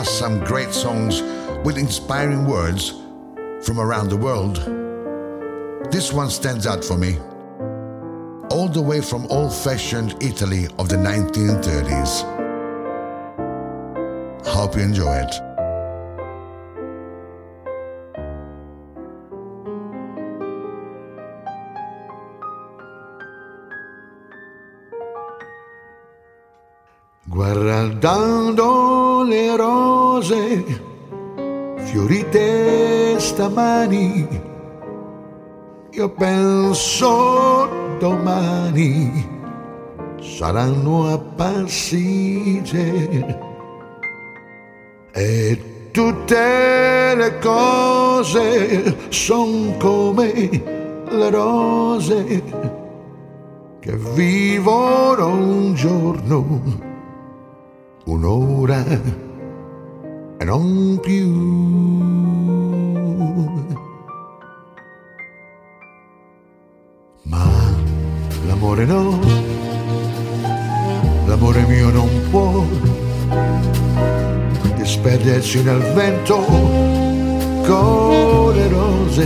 us some great songs with inspiring words from around the world. This one stands out for me. All the way from old-fashioned Italy of the 1930s. Hope you enjoy it. Guardando le rose fiorite stamani, io penso domani saranno appassite e tutte le cose son come le rose che vivono un giorno, un'ora e non più. Ma l'amore no, l'amore mio non può disperdersi nel vento con le rose,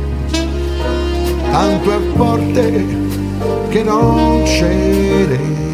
tanto è forte che non cede.